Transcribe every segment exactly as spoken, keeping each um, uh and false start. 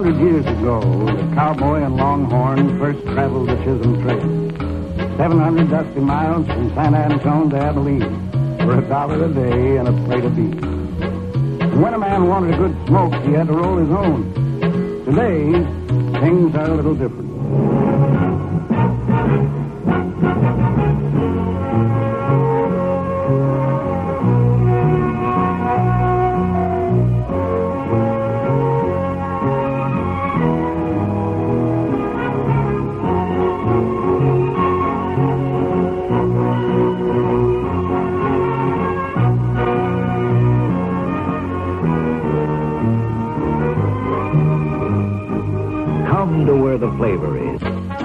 hundred years ago, the cowboy and longhorn first traveled the Chisholm Trail. Seven hundred dusty miles from San Antone to Abilene for a dollar a day and a plate of beef. And when a man wanted a good smoke, he had to roll his own. Today, things are a little different. Come to where the flavor is.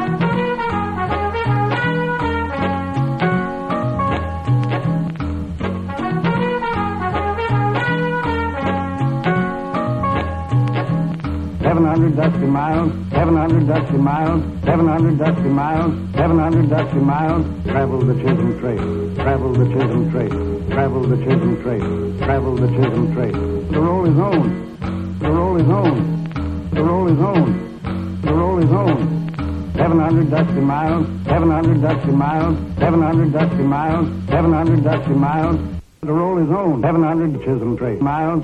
Seven hundred dusty miles, seven hundred dusty miles, seven hundred dusty miles, seven hundred dusty miles. Travel the Chisholm Trail, travel the Chisholm Trail, travel the Chisholm Trail, travel the Chisholm Trail. The roll is on, the roll is on, the roll is on. The roll is on. Seven hundred dusty miles, seven hundred dusty miles, seven hundred dusty miles, seven hundred dusty miles. The roll is on. Seven hundred Chisholm Trail miles.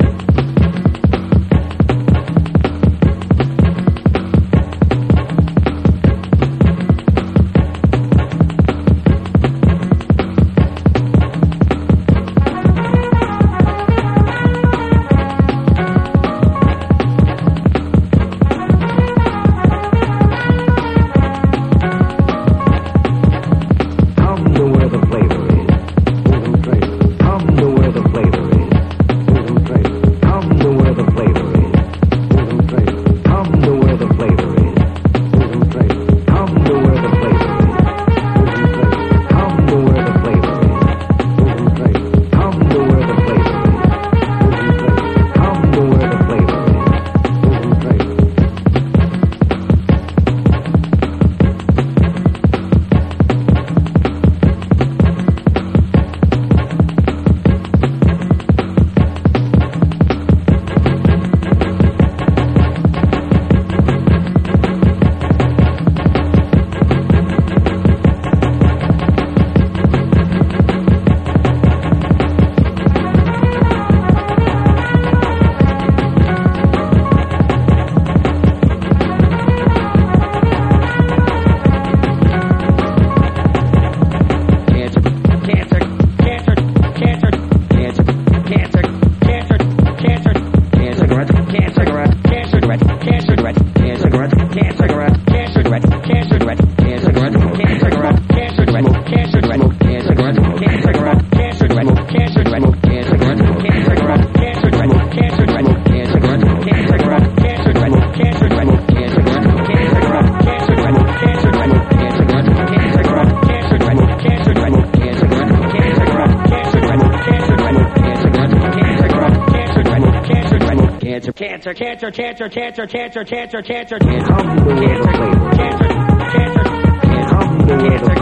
Cancer, cancer, cancer, cancer, cancer, cancer, cancer, cancer, Come to where the flavor is. cancer, cancer, Come to where the